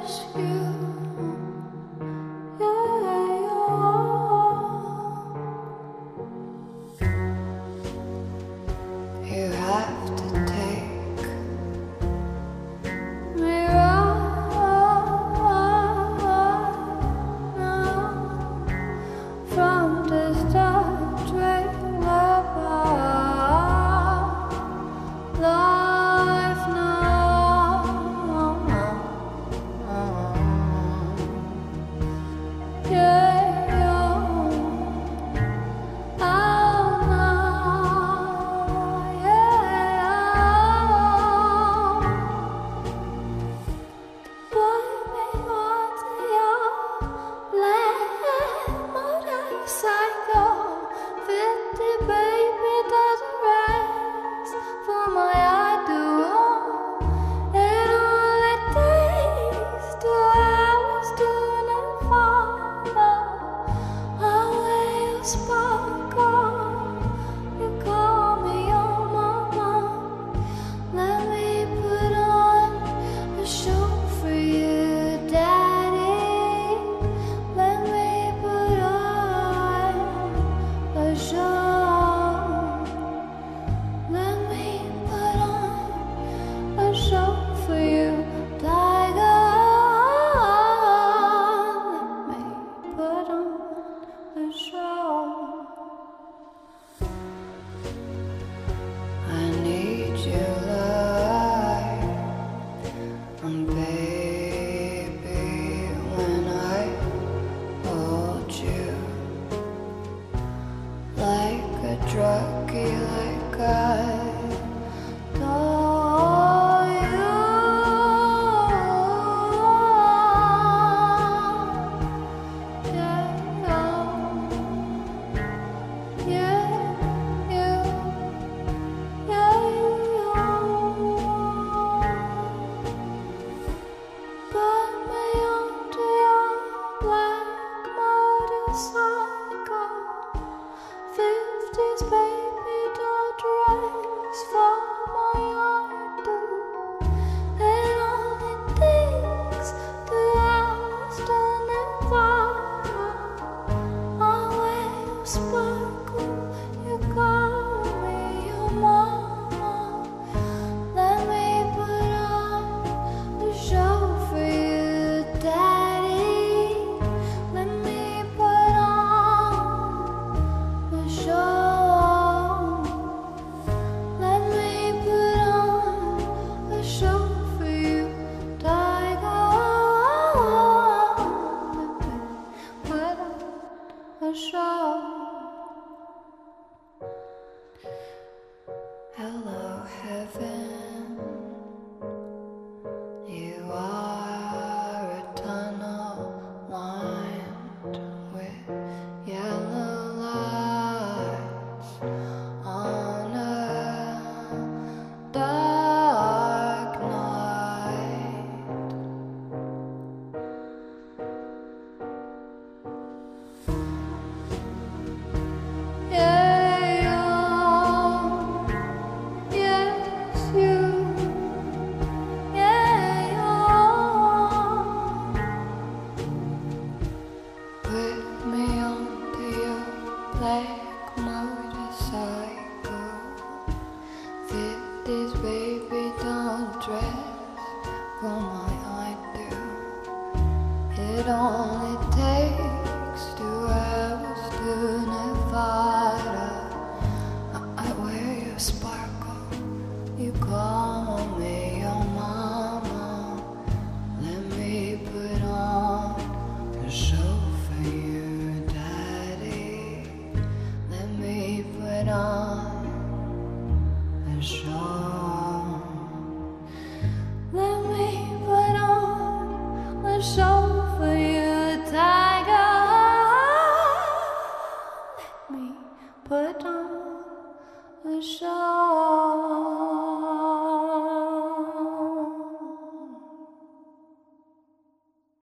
Hello, heaven. You are a tunnel lined with yellow lights on a dark night. Yeah. Black motorcycle, 50s baby, don't dress for my ideal. It only takes 2 hours to Nevada. I wear your sparkle, you call me your mama. Let me put on a show for you. Put on a show. Let me put on a show for you, tiger. Let me put on a show.